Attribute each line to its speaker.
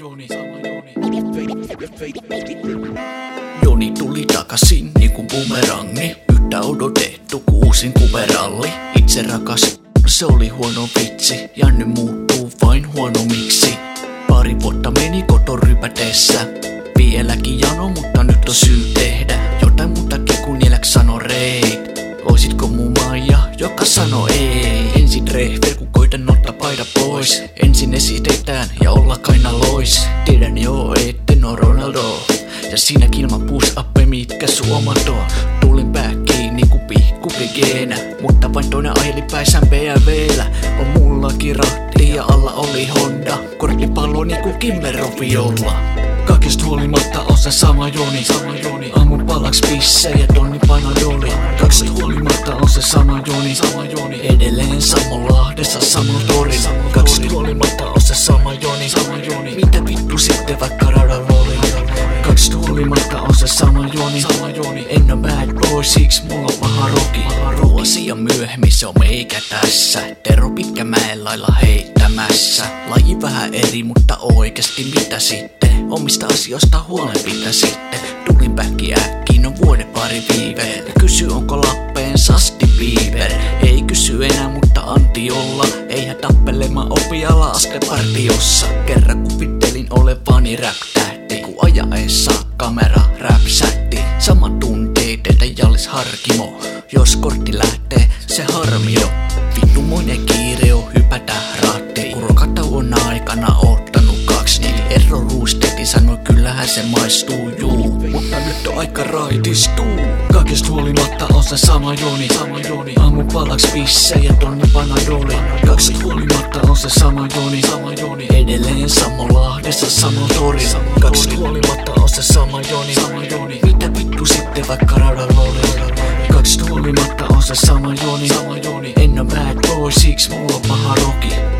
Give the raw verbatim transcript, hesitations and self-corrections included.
Speaker 1: Joni, sama Joni. Joni tuli takasin niinku bumerangi. Yhtä odotettu ku uusin kuveralli. Itse rakas, se oli huono vitsi. Ja nyt muuttuu vain huonomiksi. Pari vuotta meni koton rypätessä. Vieläkin jano, mutta nyt on syy tehdä jotain muutakin kun nieläks sano reit. Oisitko mun Maija, joka sano ei? Ensin rehver, kun koitan ottaa paida pois. Ensin esitetään ja olla kaina lois. Tiedän joo, etten oo Ronaldo. Ja siinäkin ilman push-uppe, mitkä suomat on. Tulin päkkiin niinku pikku pigeenä. Mutta vain toinen ajeli päissään B M W:llä. On mullakin rahti ja alla oli Honda. Korttipallo niinku Kimmeroviolla. Kaikesta huolimatta on se sama Joni, sama Joni. Aamun palaks pissejä tonni panadoli. Kaikesta huolimatta on se sama Joni, sama Joni. Edelleen Sammonlahdessa samalla torin. Kaikesta huolimatta on se sama Joni, sama Joni. Mitä vittu sitten vaikka radalla oli? Kaikesta huolimatta on se sama Joni, sama Joni. En oo bad boy, siksi mulla on paha roki. Vuosia myöhemmin se on meikä tässä. Tero Pitkämäen lailla heittämässä. Laji vähän eri, mutta oikeesti mitä sitten? Omista asioista huolen pitä sitten. Tulin päkki äkkiin, on vuoden pari viive. Kysy onko Lappeen Sasti Bieber. Ei kysy enää, mutta anti olla. Eihän tappelemaan opiala askelpartiossa. Kerran kuvittelin olevani rap-tähti. Ku ajaessa kamera räpsähti. Sama tunteet, Jallis Harkimo. Jos kortti lähtee, se harmio. Vittumoinen kiire on hypätä rattiin. Kun rokatauon aikana ottanut kaksi, niin Erro Ruustetti sanoi kyllähän se maistuu juu. Mutta nyt on aika raitistuu. Kaikesta huolimatta on se sama Joni, sama Joni. Aamun palaks pissejä tonni panadoli. Kaikesta huolimatta on se sama Joni, sama Joni. Edelleen Sammonlahdessa samalla torin. Kaikesta huolimatta on se sama Joni, sama Joni. Mitä vittu sitten vaikka radalla oli? Kaikesta huolimatta on se sama Joni, sama Joni. En oo bad boy, siksi mulla on paha roki.